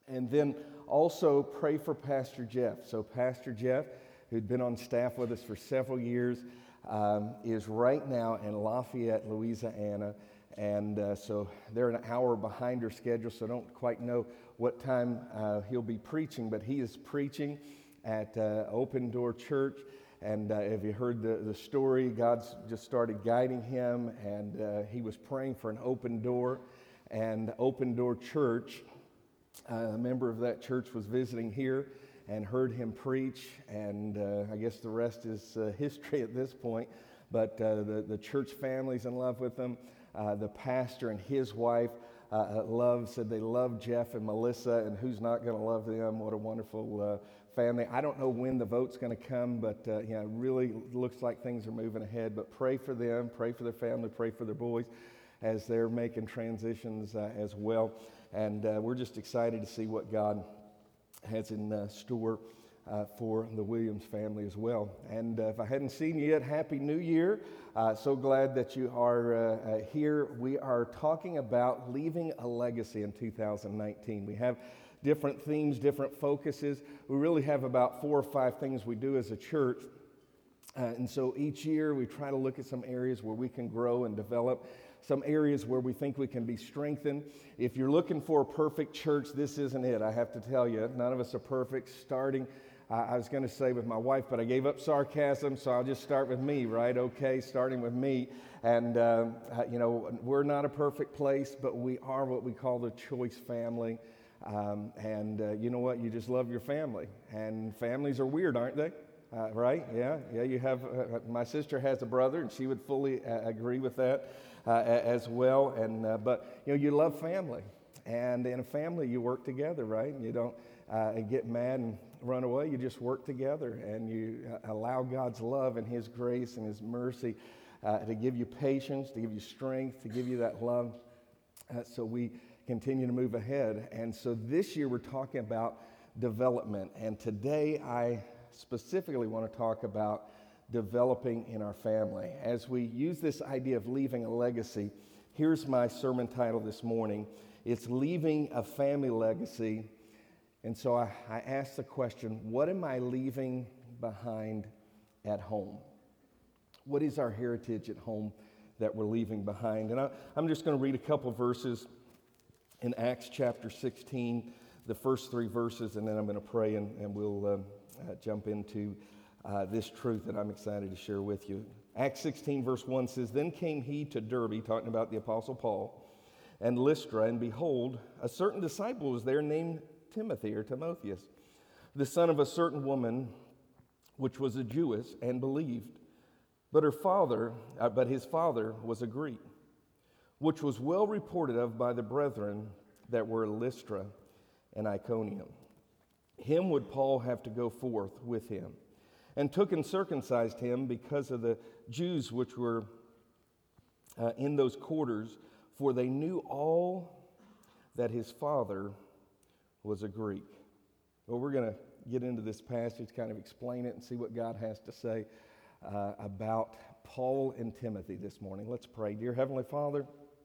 And then also pray for Pastor Jeff. So Pastor Jeff, who'd been on staff with us for several years, is right now in Lafayette, Louisiana. And so they're an hour behind her schedule, so I don't quite know what time he'll be preaching. But he is preaching at Open Door Church. And if you heard the story, God's just started guiding him. And he was praying for an open door. And Open Door Church, a member of that church was visiting here and heard him preach, and I guess the rest is history at this point. But the church family's in love with him. The pastor and his wife said they love Jeff and Melissa, and who's not going to love them? What a wonderful family. I don't know when the vote's going to come, but it really looks like things are moving ahead. But pray for them, pray for their family, pray for their boys as they're making transitions as well. And we're just excited to see what God has in store for the Williams family as well. And if I hadn't seen you yet, Happy New Year. So glad that you are here. We are talking about leaving a legacy in 2019. We have different themes, different focuses. We really have about 4 or 5 things we do as a church. And so each year we try to look at some areas where we can grow and develop, some areas where we think we can be strengthened. If you're looking for a perfect church, this isn't it. I have to tell you, none of us are perfect. I was going to say with my wife, but I gave up sarcasm, so I'll just start with me, right? Okay, starting with me. And, we're not a perfect place, but we are what we call the choice family. You know what? You just love your family. And families are weird, aren't they? Right? Yeah. You have, my sister has a brother, and she would fully agree with that as well. But you love family. And in a family, you work together, right? And you don't get mad and run away. You just work together, and you allow God's love and His grace and His mercy to give you patience, to give you strength, to give you that love, so we continue to move ahead. And so this year we're talking about development, and today I specifically want to talk about developing in our family. As we use this idea of leaving a legacy, here's my sermon title this morning. It's Leaving a Family Legacy. And so I asked the question, what am I leaving behind at home? What is our heritage at home that we're leaving behind? And I'm just going to read a couple verses in Acts chapter 16, the first 3 verses, and then I'm going to pray and we'll jump into this truth that I'm excited to share with you. Acts 16 verse 1 says, Then came he to Derbe, talking about the Apostle Paul, and Lystra, and behold, a certain disciple was there named Timothy or Timotheus, the son of a certain woman which was a Jewess and believed, but his father was a Greek, which was well reported of by the brethren that were at Lystra and Iconium. Him would Paul have to go forth with him, and took and circumcised him because of the Jews which were in those quarters, for they knew all that his father was a Greek. Well, we're going to get into this passage, kind of explain it, and see what God has to say about Paul and Timothy this morning. Let's pray. Dear Heavenly Father,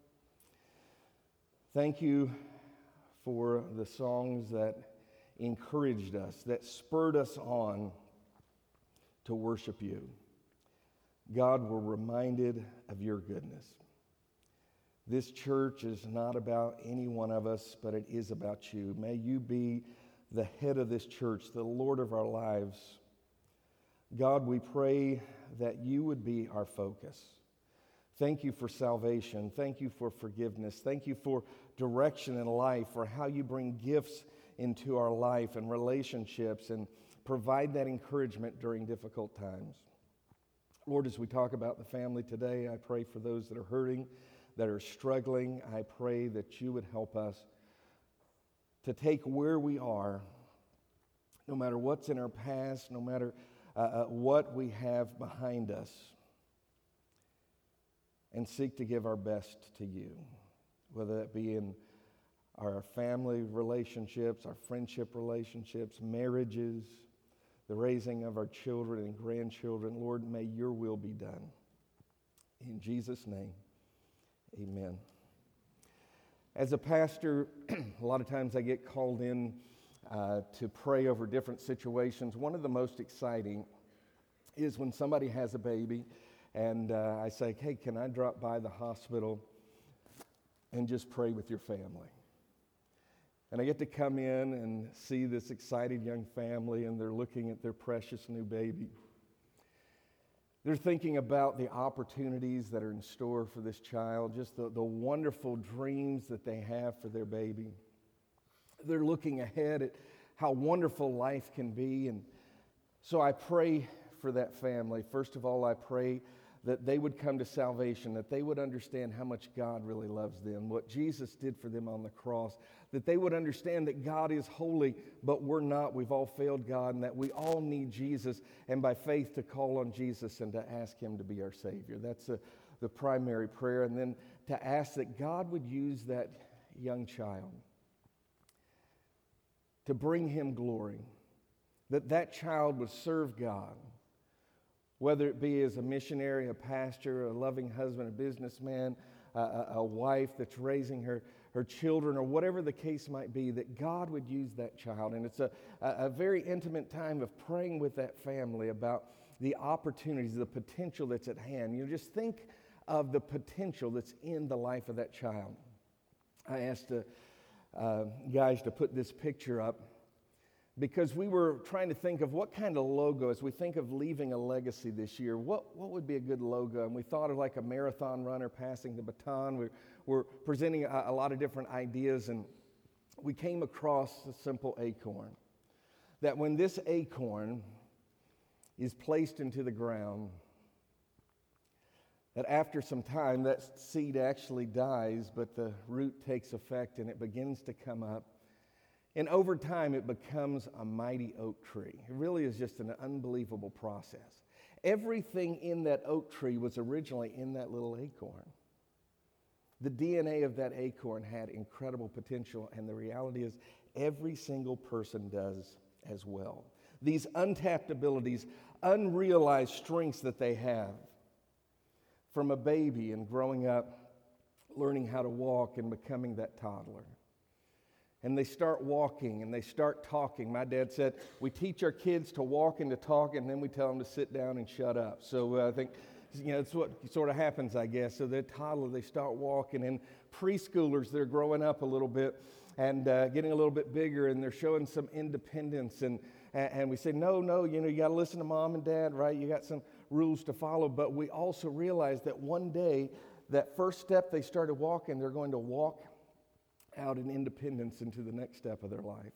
thank you for the songs that encouraged us, that spurred us on to worship you. God, we're reminded of your goodness. This church is not about any one of us, but it is about you. May you be the head of this church, the Lord of our lives. God, we pray that you would be our focus. Thank you for salvation. Thank you for forgiveness. Thank you for direction in life, for how you bring gifts into our life and relationships and provide that encouragement during difficult times. Lord, as we talk about the family today, I pray for those that are hurting, that are struggling. I pray that you would help us to take where we are, no matter what's in our past, no matter what we have behind us, and seek to give our best to you, whether that be in our family relationships, our friendship relationships, marriages, the raising of our children and grandchildren. Lord, may your will be done. In Jesus' name, amen. As a pastor, a lot of times I get called in to pray over different situations. One of the most exciting is when somebody has a baby and I say, hey, can I drop by the hospital and just pray with your family? And I get to come in and see this excited young family, and they're looking at their precious new baby. They're thinking about the opportunities that are in store for this child, just the wonderful dreams that they have for their baby. They're looking ahead at how wonderful life can be. And so I pray for that family. First of all, I pray that they would come to salvation, that they would understand how much God really loves them, what Jesus did for them on the cross, that they would understand that God is holy, but we're not. We've all failed God, and that we all need Jesus, and by faith to call on Jesus and to ask Him to be our Savior. That's the primary prayer. And then to ask that God would use that young child to bring Him glory, that that child would serve God, whether it be as a missionary, a pastor, a loving husband, a businessman, a wife that's raising her children, or whatever the case might be, that God would use that child. And it's a very intimate time of praying with that family about the opportunities, the potential that's at hand. You just think of the potential that's in the life of that child. I asked guys to put this picture up, because we were trying to think of what kind of logo, as we think of leaving a legacy this year, what would be a good logo? And we thought of like a marathon runner passing the baton. We're presenting a lot of different ideas, and we came across a simple acorn. That when this acorn is placed into the ground, that after some time that seed actually dies, but the root takes effect and it begins to come up. And over time, it becomes a mighty oak tree. It really is just an unbelievable process. Everything in that oak tree was originally in that little acorn. The DNA of that acorn had incredible potential, and the reality is every single person does as well. These untapped abilities, unrealized strengths that they have from a baby and growing up, learning how to walk and becoming that toddler. And they start walking and they start talking. My dad said, we teach our kids to walk and to talk, and then we tell them to sit down and shut up. So I think, it's what sort of happens, I guess. So they're toddler, they start walking. And preschoolers, they're growing up a little bit and getting a little bit bigger, and they're showing some independence. And we say, no, you got to listen to mom and dad, right? You got some rules to follow. But we also realize that one day, that first step they started walking, they're going to walk out in independence into the next step of their life.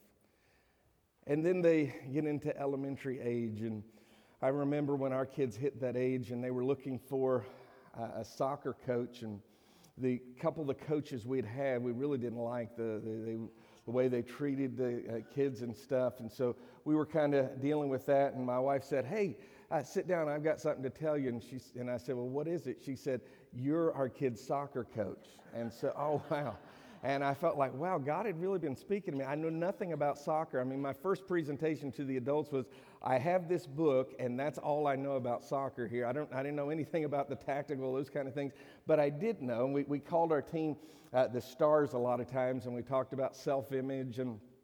And then they get into elementary age, and I remember when our kids hit that age and they were looking for a soccer coach, and the couple of the coaches we'd had, we really didn't like the way they treated the kids and stuff, and so we were kind of dealing with that, and my wife said, hey, sit down, I've got something to tell you. And I said, well, what is it? She said, you're our kid's soccer coach. And so, oh, wow. And I felt like, wow, God had really been speaking to me. I knew nothing about soccer. I mean, my first presentation to the adults was, I have this book, and that's all I know about soccer here. I didn't know anything about the tactical, those kind of things. But I did know, and we called our team the Stars a lot of times, and we talked about self-image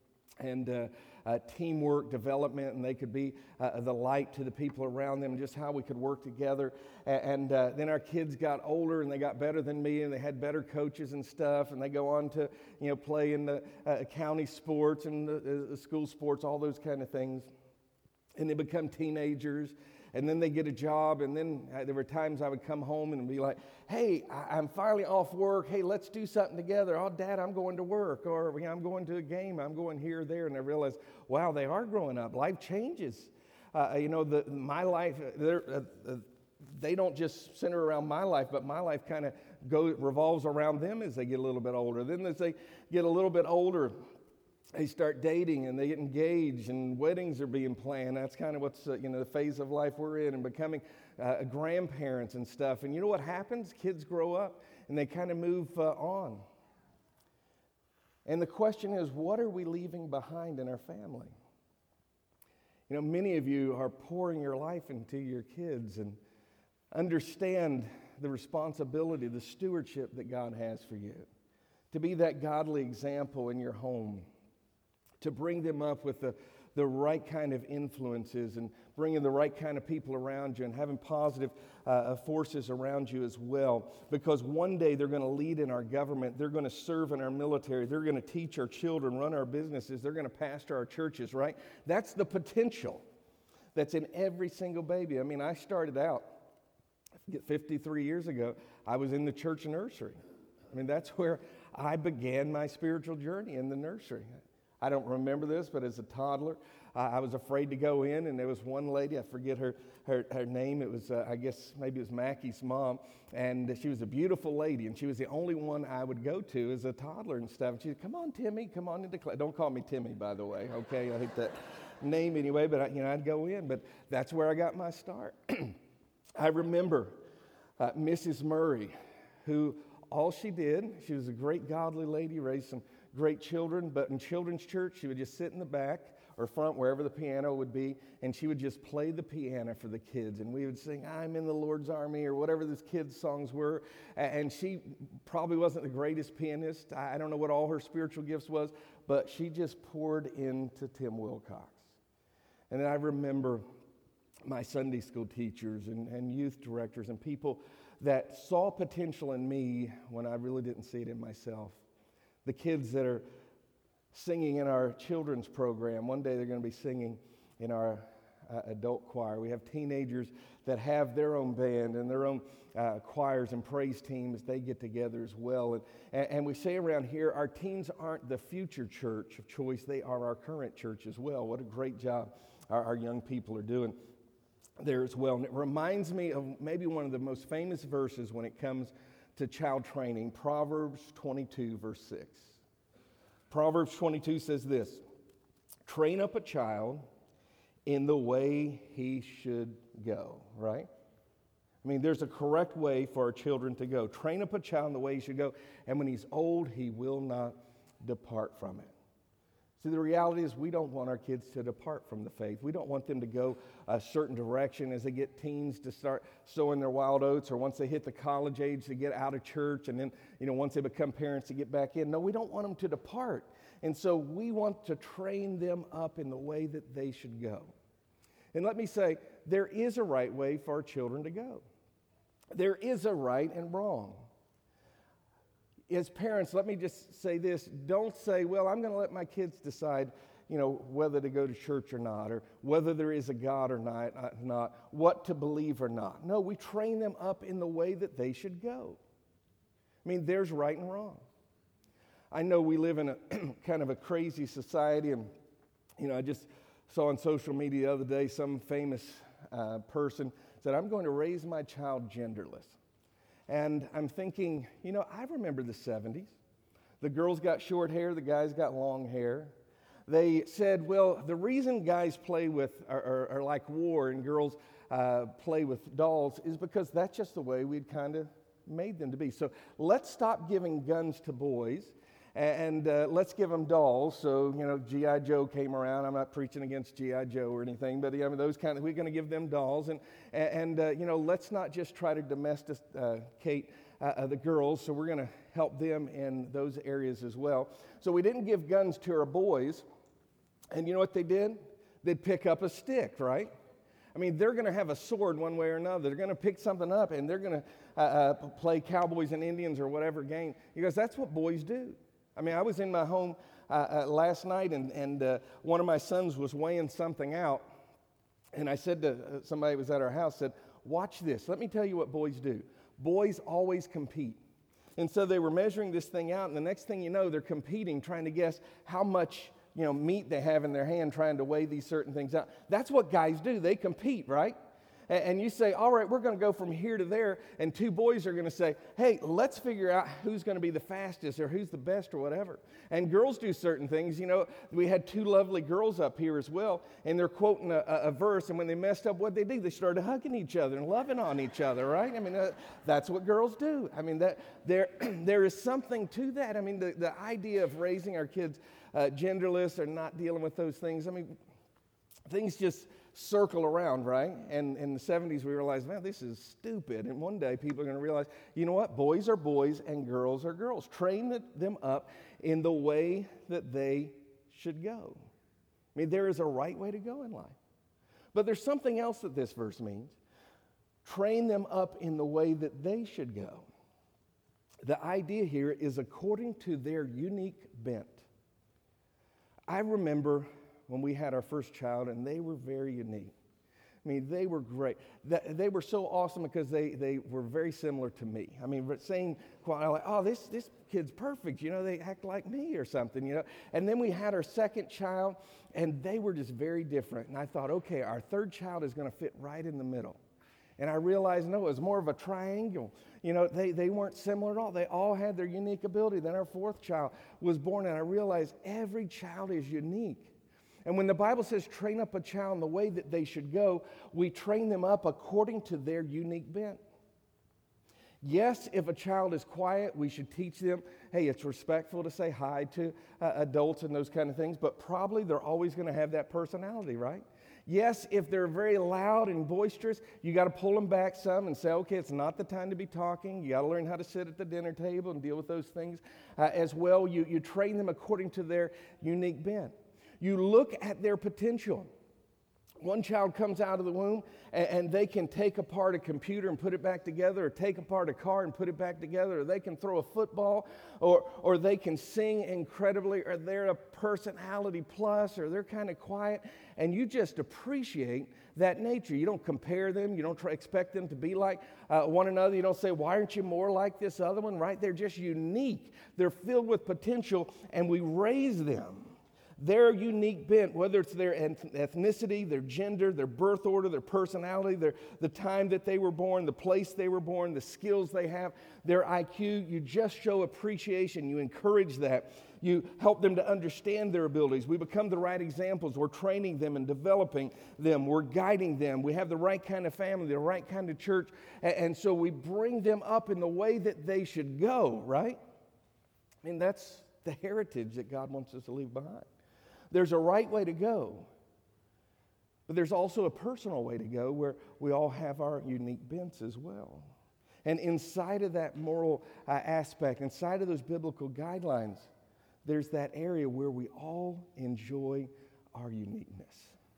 and teamwork development, and they could be the light to the people around them, just how we could work together. And then our kids got older, and they got better than me, and they had better coaches and stuff, and they go on to play in the county sports and the school sports, all those kind of things. And they become teenagers, and then they get a job, and then there were times I would come home and be like, hey, I'm finally off work. Hey, let's do something together. Oh, Dad, I'm going to work, or I'm going to a game. I'm going here or there. And I realized, wow, they are growing up. Life changes. My life, they don't just center around my life, but my life kind of revolves around them as they get a little bit older. Then as they get a little bit older, they start dating and they get engaged, and weddings are being planned. That's kind of what's the phase of life we're in, and becoming grandparents and stuff. And you know what happens? Kids grow up and they kind of move on. And the question is, what are we leaving behind in our family? Many of you are pouring your life into your kids, and understand the responsibility, the stewardship that God has for you. to be that godly example in your home, to bring them up with the right kind of influences and bringing the right kind of people around you and having positive forces around you as well. Because one day they're going to lead in our government, they're going to serve in our military, they're going to teach our children, run our businesses, they're going to pastor our churches, right? That's the potential that's in every single baby. I mean, I started out 53 years ago, I was in the church nursery. I mean, that's where I began my spiritual journey, in the nursery. I don't remember this, but as a toddler, I was afraid to go in, and there was one lady, I forget her name, it was, I guess, maybe it was Mackie's mom, and she was a beautiful lady, and she was the only one I would go to as a toddler and stuff. And she said, "Come on, Timmy, come on into class." Don't call me Timmy, by the way, okay? I hate that name anyway, but I'd go in, but that's where I got my start. I remember Mrs. Murray, who all she did, she was a great godly lady, raised some great children, but in children's church, she would just sit in the back or front, wherever the piano would be, and she would just play the piano for the kids, and we would sing, "I'm in the Lord's Army," or whatever those kids' songs were, and she probably wasn't the greatest pianist. I don't know what all her spiritual gifts was, but she just poured into Tim Wilcox. And then I remember my Sunday school teachers and youth directors and people that saw potential in me when I really didn't see it in myself. The kids that are singing in our children's program, one day they're going to be singing in our adult choir. We have teenagers that have their own band and their own choirs and praise teams. They get together as well. And we say around here, our teens aren't the future church of choice. They are our current church as well. What a great job our young people are doing there as well. And it reminds me of maybe one of the most famous verses when it comes to child training, Proverbs 22, verse 6. Proverbs 22 says this: "Train up a child in the way he should go," right? I mean, there's a correct way for our children to go. Train up a child in the way he should go, and when he's old, he will not depart from it. See, the reality is we don't want our kids to depart from the faith. We don't want them to go a certain direction as they get teens to start sowing their wild oats, or once they hit the college age to get out of church, and then, once they become parents to get back in. No, we don't want them to depart. And so we want to train them up in the way that they should go. And let me say, there is a right way for our children to go. There is a right and wrong. As parents, let me just say this. Don't say, "Well, I'm going to let my kids decide, whether to go to church or not, or whether there is a God or not, what to believe or not." No, we train them up in the way that they should go. I mean, there's right and wrong. I know we live in a kind of a crazy society, and, I just saw on social media the other day some famous person said, "I'm going to raise my child genderless." And I'm thinking, I remember the 70s. The girls got short hair, the guys got long hair. They said, well, the reason guys play with, or like war, and girls play with dolls is because that's just the way we'd kind of made them to be. So let's stop giving guns to boys, and let's give them dolls. So, G.I. Joe came around. I'm not preaching against G.I. Joe or anything, but those kind of, we're going to give them dolls. And let's not just try to domesticate the girls. So we're going to help them in those areas as well. So we didn't give guns to our boys. And you know what they did? They'd pick up a stick, right? I mean, they're going to have a sword one way or another. They're going to pick something up, and they're going to play cowboys and Indians or whatever game. Because that's what boys do. I mean, I was in my home last night, and one of my sons was weighing something out, and I said to somebody who was at our house, said, "Watch this. Let me tell you what boys do. Boys always compete." And so they were measuring this thing out, and the next thing you know, they're competing, trying to guess how much meat they have in their hand, trying to weigh these certain things out. That's what guys do. They compete, right? And you say, all right, we're going to go from here to there, and two boys are going to say, hey, let's figure out who's going to be the fastest or who's the best or whatever. And girls do certain things. We had two lovely girls up here as well, and they're quoting a verse, and when they messed up, what'd they do? They started hugging each other and loving on each other, right? I mean, that's what girls do. I mean, there is something to that. I mean, the idea of raising our kids genderless or not dealing with those things, I mean, things just circle around, right? And in the 70s, we realized, man, this is stupid. And one day, people are going to realize, you know what? Boys are boys and girls are girls. Train them up in the way that they should go. I mean, there is a right way to go in life. But there's something else that this verse means. Train them up in the way that they should go. The idea here is according to their unique bent. I remember when we had our first child, and they were very unique. I mean, they were great. They were so awesome because they were very similar to me. I mean, saying, like, oh, this kid's perfect. You know, they act like me or something, you know. And then we had our second child, and they were just very different. And I thought, okay, our third child is going to fit right in the middle. And I realized, no, it was more of a triangle. You know, they weren't similar at all. They all had their unique ability. Then our fourth child was born, and I realized every child is unique. And when the Bible says train up a child in the way that they should go, we train them up according to their unique bent. Yes, if a child is quiet, we should teach them, hey, it's respectful to say hi to adults and those kind of things, but probably they're always going to have that personality, right? Yes, if they're very loud and boisterous, you got to pull them back some and say, okay, it's not the time to be talking. You got to learn how to sit at the dinner table and deal with those things as well. You train them according to their unique bent. You look at their potential. One child comes out of the womb and they can take apart a computer and put it back together, or take apart a car and put it back together, or they can throw a football, or they can sing incredibly, or they're a personality plus, or they're kind of quiet, and you just appreciate that nature. You don't compare them. You don't expect them to be like one another. You don't say, why aren't you more like this other one, right? They're just unique. They're filled with potential, and we raise them. Their unique bent, whether it's their ethnicity, their gender, their birth order, their personality, the time that they were born, the place they were born, the skills they have, their IQ, you just show appreciation. You encourage that. You help them to understand their abilities. We become the right examples. We're training them and developing them. We're guiding them. We have the right kind of family, the right kind of church. And so we bring them up in the way that they should go, right? I mean, that's the heritage that God wants us to leave behind. There's a right way to go, but there's also a personal way to go where we all have our unique bents as well. And inside of that moral aspect, inside of those biblical guidelines, there's that area where we all enjoy our uniqueness.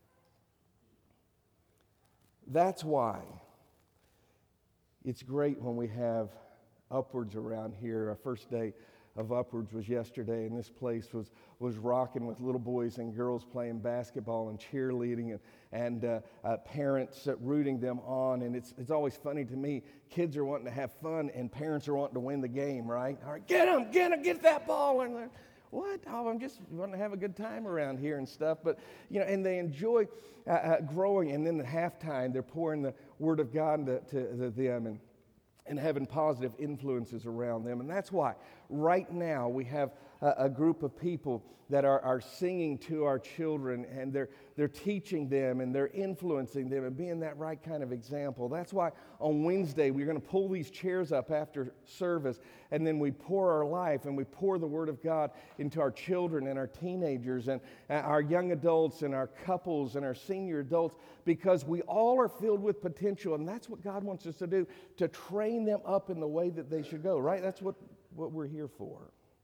That's why it's great when we have Upwards around here. Our first day of Upwards was yesterday, and this place was rocking with little boys and girls playing basketball and cheerleading, and parents rooting them on. And it's always funny to me. Kids are wanting to have fun, and parents are wanting to win the game, right? All right, get that ball. And they're, what? Oh, I'm just wanting to have a good time around here and stuff. But, you know, and they enjoy growing. And then at halftime, they're pouring the Word of God to them and having positive influences around them. And that's why right now we have a group of people that are singing to our children, and they're teaching them, and they're influencing them and being that right kind of example. That's why on Wednesday we're going to pull these chairs up after service, and then we pour our life and we pour the Word of God into our children and our teenagers and our young adults and our couples and our senior adults, because we all are filled with potential, and that's what God wants us to do, to train them up in the way that they should go, right? That's what we're here for.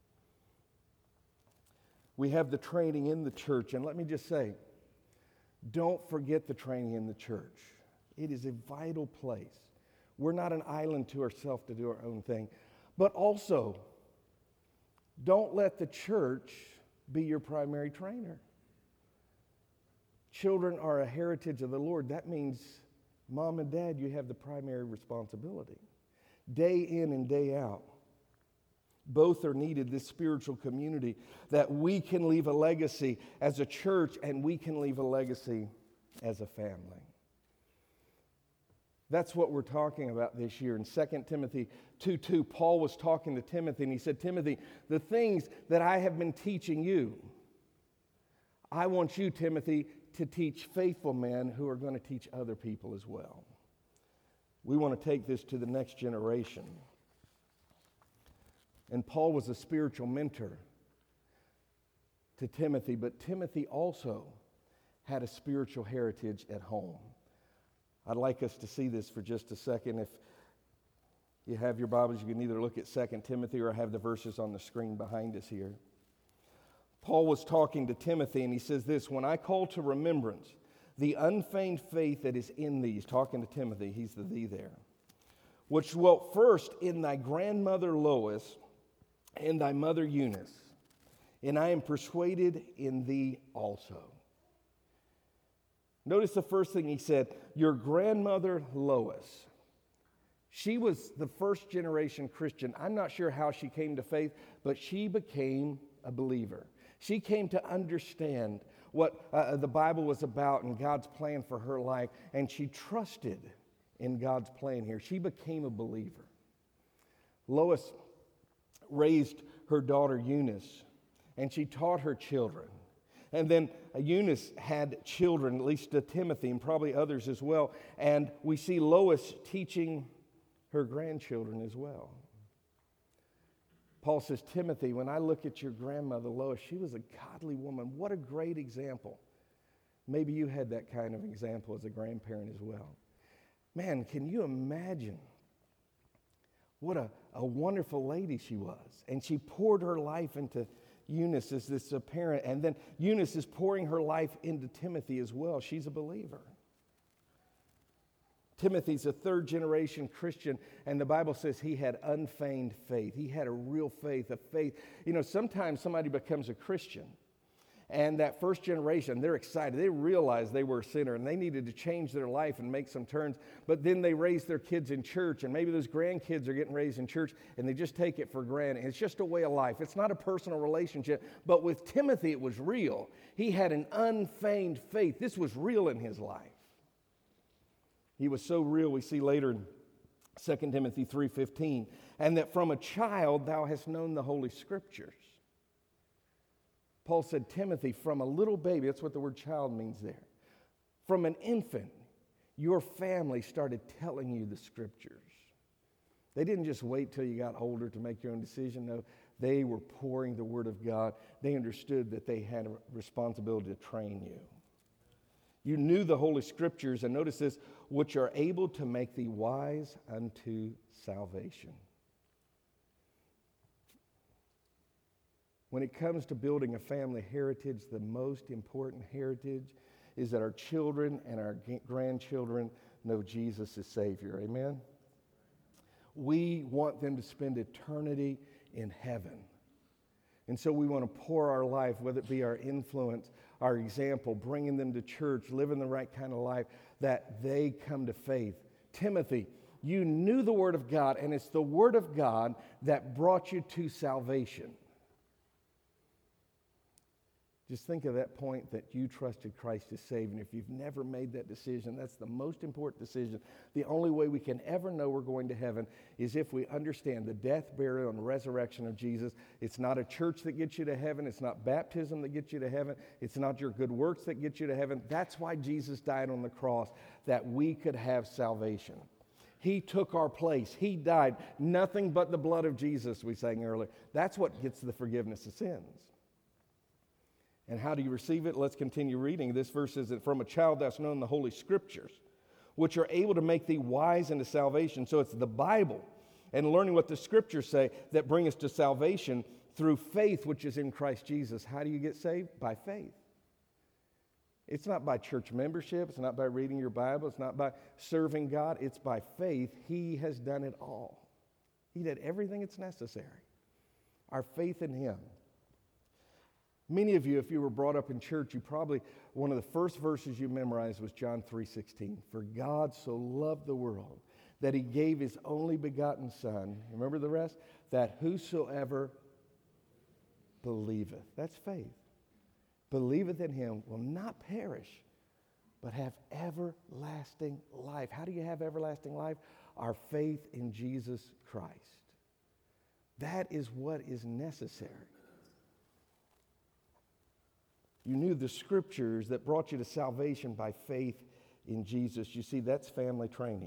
We have the training in the church, and let me just say, don't forget the training in the church. It is a vital place. We're not an island to ourselves to do our own thing. But also, don't let the church be your primary trainer. Children are a heritage of the Lord. That means, mom and dad, you have the primary responsibility. Day in and day out. Both are needed, this spiritual community, that we can leave a legacy as a church and we can leave a legacy as a family. That's what we're talking about this year. In 2 Timothy 2:2, Paul was talking to Timothy, and he said, Timothy, the things that I have been teaching you, I want you, Timothy, to teach faithful men who are going to teach other people as well. We want to take this to the next generation. And Paul was a spiritual mentor to Timothy, but Timothy also had a spiritual heritage at home. I'd like us to see this for just a second. If you have your Bibles, you can either look at 2 Timothy or have the verses on the screen behind us here. Paul was talking to Timothy, and he says this, "When I call to remembrance the unfeigned faith that is in thee," he's talking to Timothy, he's the thee there, "which dwelt first in thy grandmother Lois and thy mother Eunice, and I am persuaded in thee also." Notice the first thing he said, your grandmother Lois. She was the first generation Christian. I'm not sure how she came to faith, but she became a believer. She came to understand what the Bible was about and God's plan for her life, and she trusted in God's plan here. She became a believer. Lois raised her daughter Eunice, and she taught her children. And then Eunice had children, at least to Timothy and probably others as well. And we see Lois teaching her grandchildren as well. Paul says, Timothy, when I look at your grandmother Lois, she was a godly woman. What a great example. Maybe you had that kind of example as a grandparent as well. Man, can you imagine what a wonderful lady she was? And she poured her life into Eunice as this parent, and then Eunice is pouring her life into Timothy as well. She's a believer. Timothy's a third generation Christian, and the Bible says he had unfeigned faith. He had a real faith, a faith. You know, sometimes somebody becomes a Christian, and that first generation, they're excited. They realized they were a sinner, and they needed to change their life and make some turns. But then they raise their kids in church, and maybe those grandkids are getting raised in church, and they just take it for granted. It's just a way of life. It's not a personal relationship. But with Timothy, it was real. He had an unfeigned faith. This was real in his life. He was so real, we see later in 2 Timothy 3:15, and that from a child thou hast known the Holy Scriptures. Paul said, Timothy, from a little baby, that's what the word child means there. From an infant, your family started telling you the Scriptures. They didn't just wait till you got older to make your own decision. No, they were pouring the Word of God. They understood that they had a responsibility to train you. You knew the Holy Scriptures, and notice this, which are able to make thee wise unto salvation. When it comes to building a family heritage, the most important heritage is that our children and our grandchildren know Jesus as Savior. Amen? We want them to spend eternity in heaven. And so we want to pour our life, whether it be our influence, our example, bringing them to church, living the right kind of life, that they come to faith. Timothy, you knew the Word of God, and it's the Word of God that brought you to salvation. Just think of that point that you trusted Christ as Savior. And if you've never made that decision, that's the most important decision. The only way we can ever know we're going to heaven is if we understand the death, burial, and resurrection of Jesus. It's not a church that gets you to heaven. It's not baptism that gets you to heaven. It's not your good works that get you to heaven. That's why Jesus died on the cross, that we could have salvation. He took our place. He died. Nothing but the blood of Jesus, we sang earlier. That's what gets the forgiveness of sins. And how do you receive it? Let's continue reading. This verse says that from a child thou hast known the Holy Scriptures, which are able to make thee wise unto salvation. So it's the Bible and learning what the Scriptures say that bring us to salvation through faith, which is in Christ Jesus. How do you get saved? By faith. It's not by church membership. It's not by reading your Bible. It's not by serving God. It's by faith. He has done it all. He did everything that's necessary. Our faith in Him. Many of you, if you were brought up in church, you probably, one of the first verses you memorized was John 3:16. For God so loved the world that He gave His only begotten Son. Remember the rest? That whosoever believeth. That's faith. Believeth in Him will not perish, but have everlasting life. How do you have everlasting life? Our faith in Jesus Christ. That is what is necessary. You knew the Scriptures that brought you to salvation by faith in Jesus. You see, that's family training.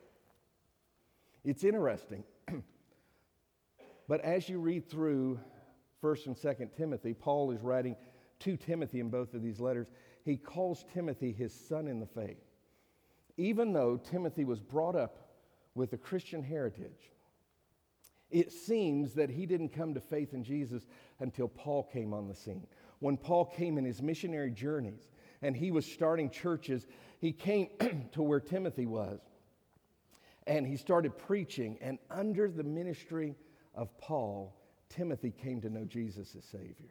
It's interesting. But as you read through 1 and 2 Timothy, Paul is writing to Timothy in both of these letters, he calls Timothy his son in the faith. Even though Timothy was brought up with a Christian heritage, it seems that he didn't come to faith in Jesus until Paul came on the scene. When Paul came in his missionary journeys and he was starting churches, he came to where Timothy was. And he started preaching, and under the ministry of Paul, Timothy came to know Jesus as Savior.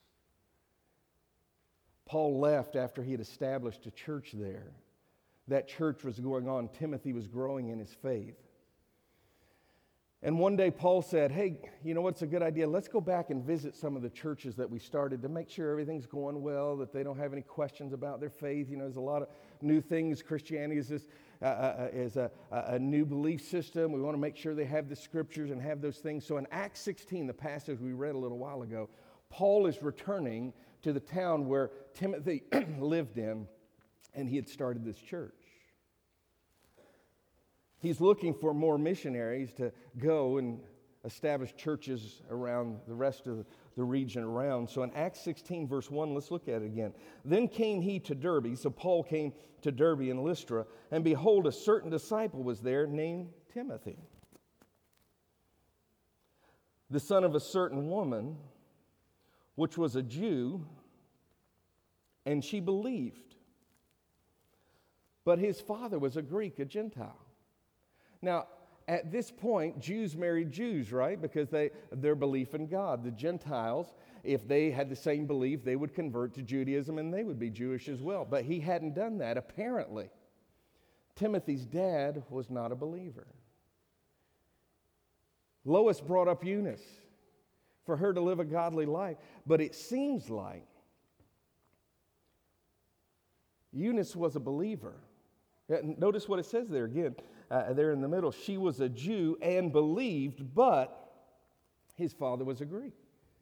Paul left after he had established a church there. That church was going on. Timothy was growing in his faith. And one day Paul said, hey, you know what's a good idea? Let's go back and visit some of the churches that we started to make sure everything's going well, that they don't have any questions about their faith. You know, there's a lot of new things. Christianity is a new belief system. We want to make sure they have the scriptures and have those things. So in Acts 16, the passage we read a little while ago, Paul is returning to the town where Timothy lived in, and he had started this church. He's looking for more missionaries to go and establish churches around the rest of the region around. So in Acts 16, verse 1, let's look at it again. Then came he to Derbe. So Paul came to Derbe and Lystra, and behold, a certain disciple was there named Timothy, the son of a certain woman, which was a Jew, and she believed. But his father was a Greek, a Gentile. Now, at this point, Jews married Jews, right? Because their belief in God. The Gentiles, if they had the same belief, they would convert to Judaism and they would be Jewish as well. But he hadn't done that, apparently. Timothy's dad was not a believer. Lois brought up Eunice for her to live a godly life. But it seems like Eunice was a believer. Notice what it says there again. There in the middle, she was a Jew and believed, but his father was a Greek.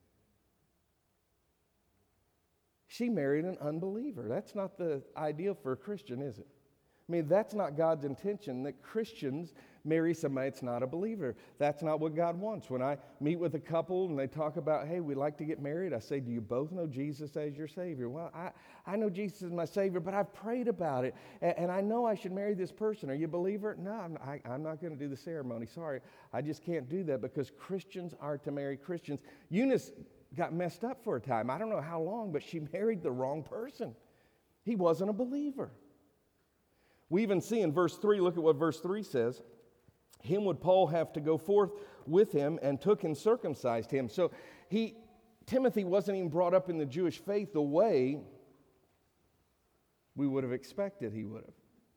She married an unbeliever. That's not the ideal for a Christian, is it? I mean, that's not God's intention, that Christians marry somebody that's not a believer. That's not what God wants. When I meet with a couple and they talk about, hey, we'd like to get married, I say, do you both know Jesus as your Savior? Well, I know Jesus is my Savior, but I've prayed about it, and I know I should marry this person. Are you a believer? No, I'm not going to do the ceremony. Sorry, I just can't do that because Christians are to marry Christians. Eunice got messed up for a time. I don't know how long, but she married the wrong person. He wasn't a believer. We even see in verse 3, look at what verse 3 says. Him would Paul have to go forth with him, and took and circumcised him. So Timothy wasn't even brought up in the Jewish faith the way we would have expected he would have.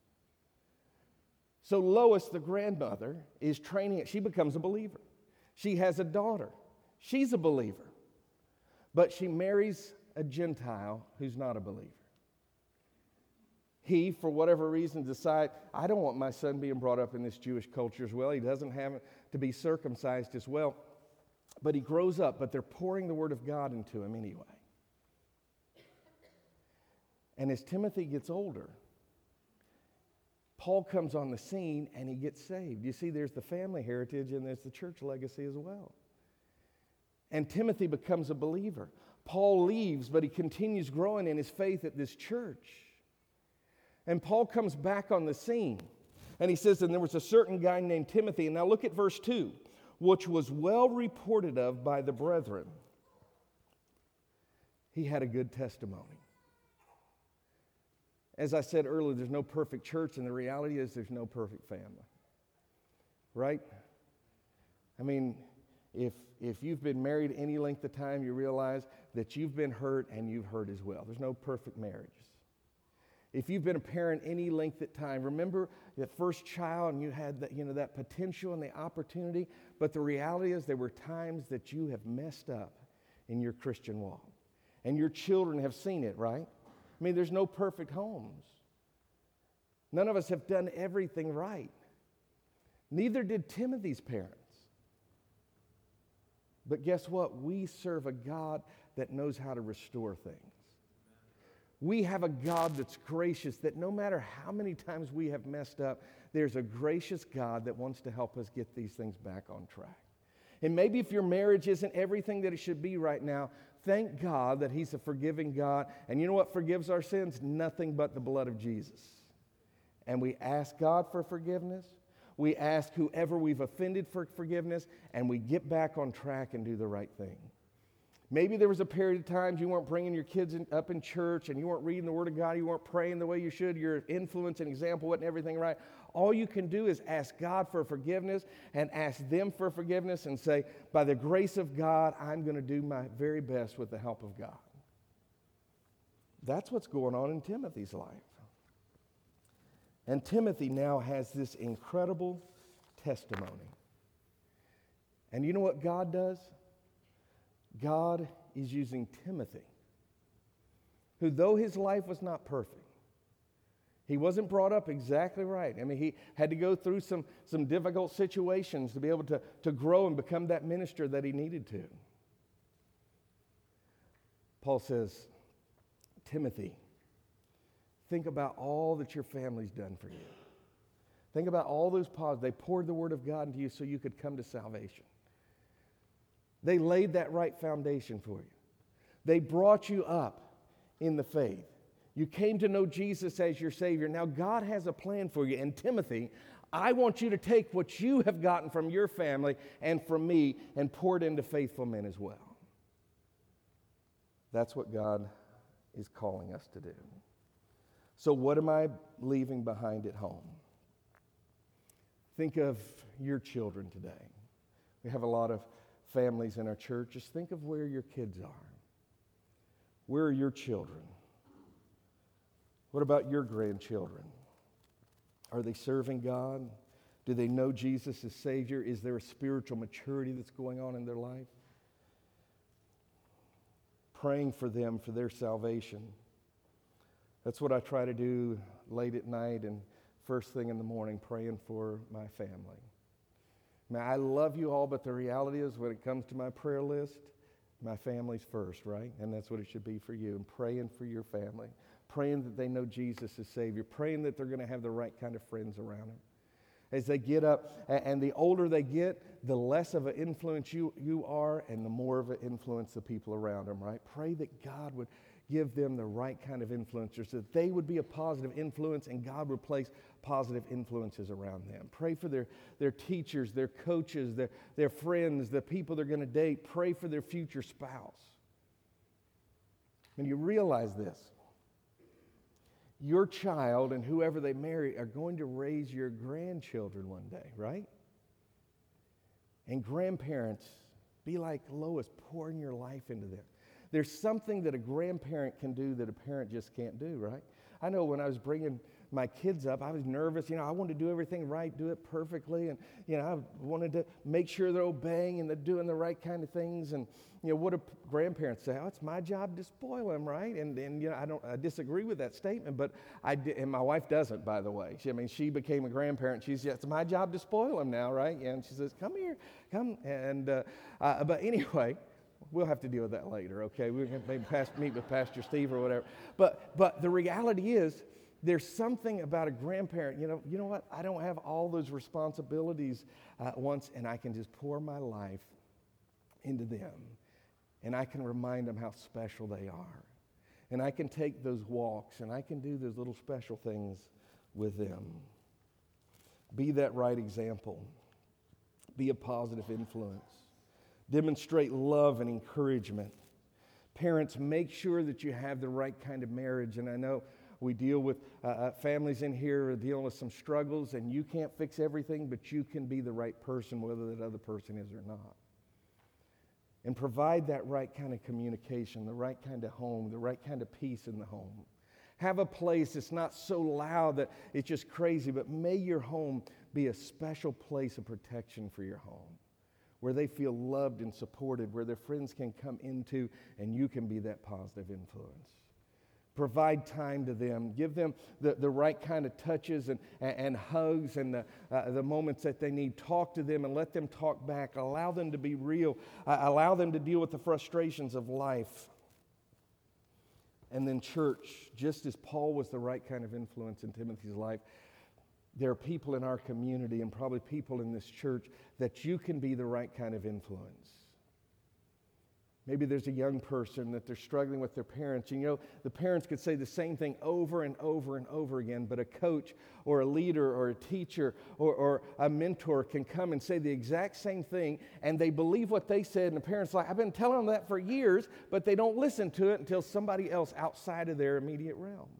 So Lois, the grandmother, is training it. She becomes a believer. She has a daughter. She's a believer. But she marries a Gentile who's not a believer. He, for whatever reason, decides, I don't want my son being brought up in this Jewish culture as well. He doesn't have to be circumcised as well. But he grows up, but they're pouring the Word of God into him anyway. And as Timothy gets older, Paul comes on the scene and he gets saved. You see, there's the family heritage and there's the church legacy as well. And Timothy becomes a believer. Paul leaves, but he continues growing in his faith at this church. And Paul comes back on the scene, and he says, and there was a certain guy named Timothy, and now look at verse 2, which was well reported of by the brethren. He had a good testimony. As I said earlier, there's no perfect church, and the reality is there's no perfect family. Right? I mean, if you've been married any length of time, you realize that you've been hurt and you've hurt as well. There's no perfect marriages. If you've been a parent any length of time, remember that first child and you had that potential and the opportunity, but the reality is there were times that you have messed up in your Christian walk. And your children have seen it, right? I mean, there's no perfect homes. None of us have done everything right. Neither did Timothy's parents. But guess what? We serve a God that knows how to restore things. We have a God that's gracious, that no matter how many times we have messed up, there's a gracious God that wants to help us get these things back on track. And maybe if your marriage isn't everything that it should be right now, Thank God that He's a forgiving God. And you know what forgives our sins? Nothing but the blood of Jesus. And we ask God for forgiveness. We ask whoever we've offended for forgiveness, and we get back on track and do the right thing. Maybe there was a period of times you weren't bringing your kids up in church and you weren't reading the Word of God, you weren't praying the way you should, your influence and example wasn't everything right. All you can do is ask God for forgiveness and ask them for forgiveness and say, by the grace of God, I'm going to do my very best with the help of God. That's what's going on in Timothy's life. And Timothy now has this incredible testimony. And you know what God does? God is using Timothy, who though his life was not perfect, he wasn't brought up exactly right. I mean, he had to go through some difficult situations to be able to grow and become that minister that he needed to. Paul says, Timothy, think about all that your family's done for you. Think about all those positives. They poured the Word of God into you so you could come to salvation. They laid that right foundation for you. They brought you up in the faith. You came to know Jesus as your Savior. Now God has a plan for you. And Timothy, I want you to take what you have gotten from your family and from me and pour it into faithful men as well. That's what God is calling us to do. So what am I leaving behind at home? Think of your children today. We have a lot of families in our church. Just think of where your kids are. Where are your children? What about your grandchildren? Are they serving God? Do they know Jesus as Savior? Is there a spiritual maturity that's going on in their life? Praying for them for their salvation. That's what I try to do late at night and first thing in the morning, praying for my family. Now, I love you all, but the reality is when it comes to my prayer list, my family's first, right? And that's what it should be for you. And praying for your family. Praying that they know Jesus as Savior. Praying that they're going to have the right kind of friends around them. As they get up, and the older they get, the less of an influence you are, and the more of an influence the people around them, right? Pray that God would give them the right kind of influencers, that they would be a positive influence, and God would place positive influences around them. Pray for their teachers, their coaches, their friends, the people they're going to date. Pray for their future spouse. And you realize this. Your child and whoever they marry are going to raise your grandchildren one day, right? And grandparents, be like Lois, pouring your life into them. There's something that a grandparent can do that a parent just can't do, right? I know when I was bringing my kids up, I was nervous. I wanted to do everything right, do it perfectly. And, I wanted to make sure they're obeying and they're doing the right kind of things. And, what do grandparents say? Oh, it's my job to spoil them, right? And I disagree with that statement, but and my wife doesn't, by the way. She became a grandparent. It's my job to spoil them now, right? And she says, come here, come. And, but anyway, we'll have to deal with that later, okay? We can maybe meet with Pastor Steve or whatever. But the reality is, there's something about a grandparent. You know what? I don't have all those responsibilities at once, and I can just pour my life into them. And I can remind them how special they are. And I can take those walks, and I can do those little special things with them. Be that right example. Be a positive influence. Demonstrate love and encouragement. Parents, make sure that you have the right kind of marriage. And I know we deal with families in here are dealing with some struggles, and you can't fix everything, but you can be the right person, whether that other person is or not. And provide that right kind of communication, the right kind of home, the right kind of peace in the home. Have a place that's not so loud that it's just crazy, but may your home be a special place of protection for your home, where they feel loved and supported, where their friends can come into, and you can be that positive influence. Provide time to them. Give them the right kind of touches and hugs and the moments that they need. Talk to them and let them talk back. Allow them to be real. Allow them to deal with the frustrations of life. And then church, just as Paul was the right kind of influence in Timothy's life, there are people in our community and probably people in this church that you can be the right kind of influence. Maybe there's a young person that they're struggling with their parents. You know, the parents could say the same thing over and over and over again, but a coach or a leader or a teacher or a mentor can come and say the exact same thing, and they believe what they said, and the parents are like, I've been telling them that for years, but they don't listen to it until somebody else outside of their immediate realm.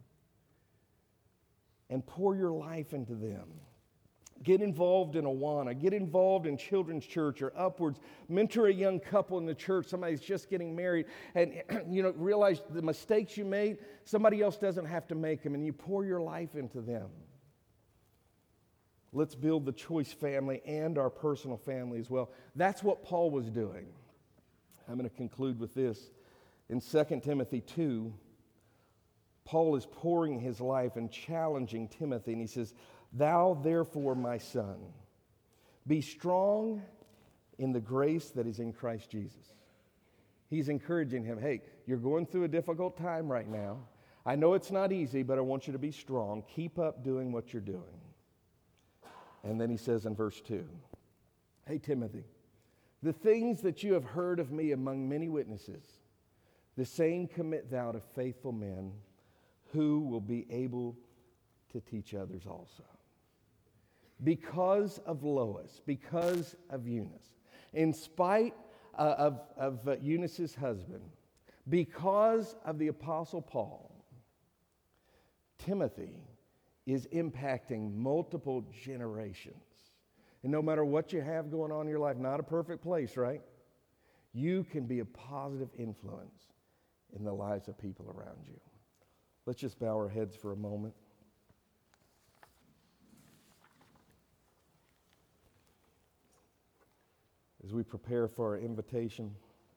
And pour your life into them. Get involved in Awana. Get involved in children's church or Upwards. Mentor a young couple in the church. Somebody's just getting married. And, realize the mistakes you made, somebody else doesn't have to make them. And you pour your life into them. Let's build the Choice family and our personal family as well. That's what Paul was doing. I'm going to conclude with this. In 2 Timothy 2, Paul is pouring his life and challenging Timothy. And he says, Thou therefore, my son, be strong in the grace that is in Christ Jesus. He's encouraging him, hey, you're going through a difficult time right now. I know it's not easy, but I want you to be strong. Keep up doing what you're doing. And then he says in verse 2, hey, Timothy, the things that you have heard of me among many witnesses, the same commit thou to faithful men who will be able to teach others also. Because of Lois, because of Eunice, in spite of Eunice's husband, because of the Apostle Paul, Timothy is impacting multiple generations. And no matter what you have going on in your life, not a perfect place, right? You can be a positive influence in the lives of people around you. Let's just bow our heads for a moment. As we prepare for our invitation,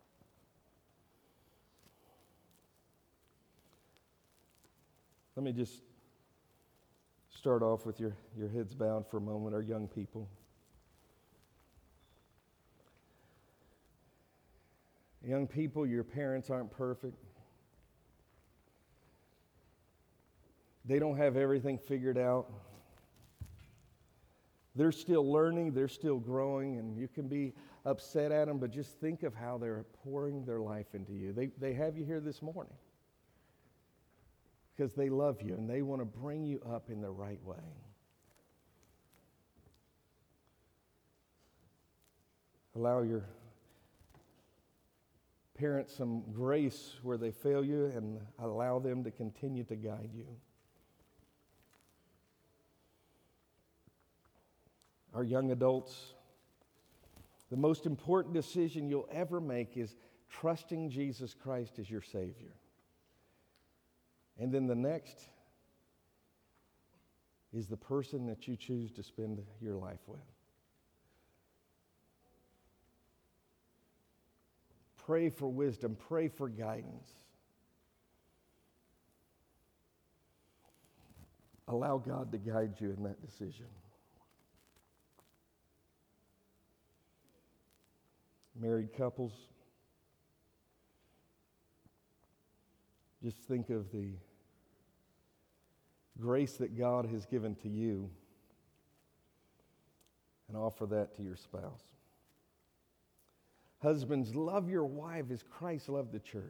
let me just start off with your heads bowed for a moment, our young people. Young people, your parents aren't perfect. They don't have everything figured out. They're still learning, they're still growing, and you can be upset at them, but just think of how they're pouring their life into you. They have you here this morning because they love you and they want to bring you up in the right way. Allow your parents some grace where they fail you and allow them to continue to guide you. Our young adults, the most important decision you'll ever make is trusting Jesus Christ as your Savior. And then the next is the person that you choose to spend your life with. Pray for wisdom, pray for guidance. Allow God to guide you in that decision. Married couples, just think of the grace that God has given to you and offer that to your spouse. Husbands, love your wife as Christ loved the church.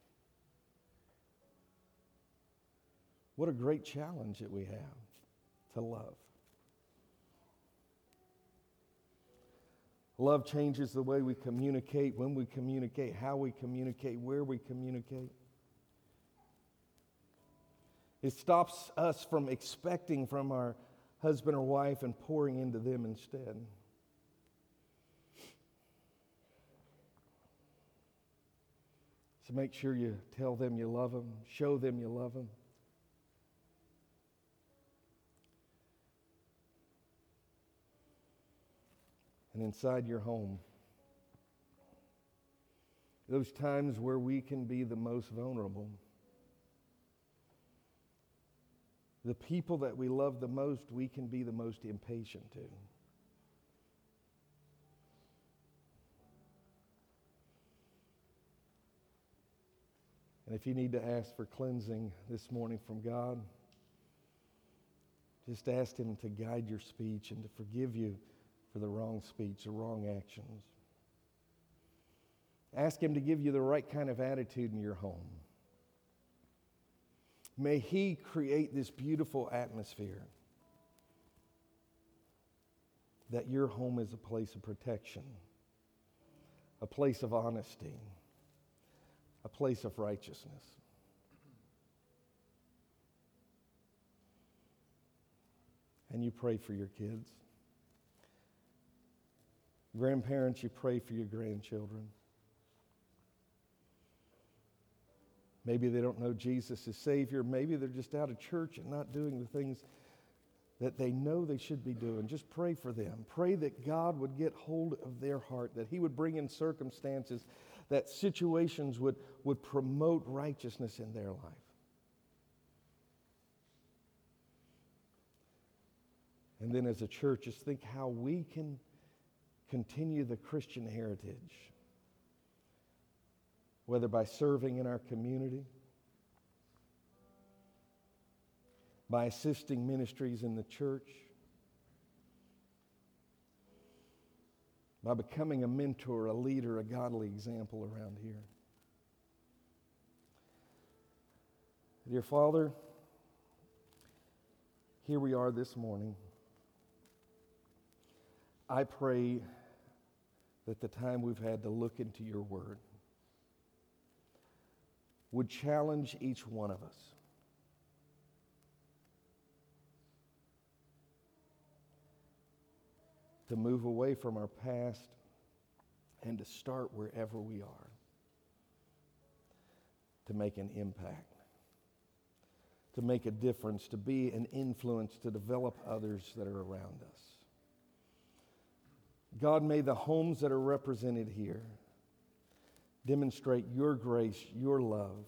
What a great challenge that we have to love. Love changes the way we communicate, when we communicate, how we communicate, where we communicate. It stops us from expecting from our husband or wife and pouring into them instead. So make sure you tell them you love them, show them you love them. And inside your home, those times where we can be the most vulnerable, the people that we love the most, we can be the most impatient to. And if you need to ask for cleansing this morning from God, just ask Him to guide your speech and to forgive you for the wrong speech, the wrong actions. Ask Him to give you the right kind of attitude in your home. May He create this beautiful atmosphere that your home is a place of protection, a place of honesty, a place of righteousness. And you pray for your kids. Grandparents, you pray for your grandchildren. Maybe they don't know Jesus as Savior. Maybe they're just out of church and not doing the things that they know they should be doing. Just pray for them. Pray that God would get hold of their heart, that He would bring in circumstances, that situations would promote righteousness in their life. And then as a church, just think how we can continue the Christian heritage, whether by serving in our community, by assisting ministries in the church, by becoming a mentor, a leader, a godly example around here. Dear Father, here we are this morning. I pray that the time we've had to look into your word would challenge each one of us to move away from our past and to start wherever we are, to make an impact, to make a difference, to be an influence, to develop others that are around us. God, may the homes that are represented here demonstrate your grace, your love.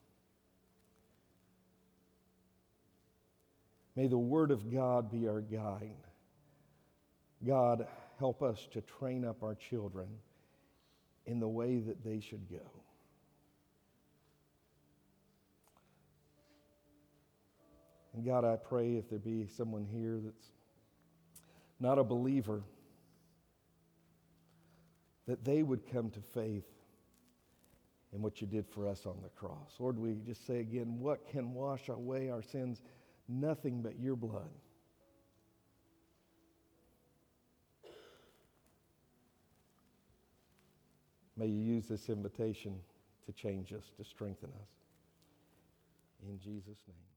May the Word of God be our guide. God, help us to train up our children in the way that they should go. And God, I pray if there be someone here that's not a believer, that they would come to faith in what you did for us on the cross. Lord, we just say again, what can wash away our sins? Nothing but your blood. May you use this invitation to change us, to strengthen us. In Jesus' name.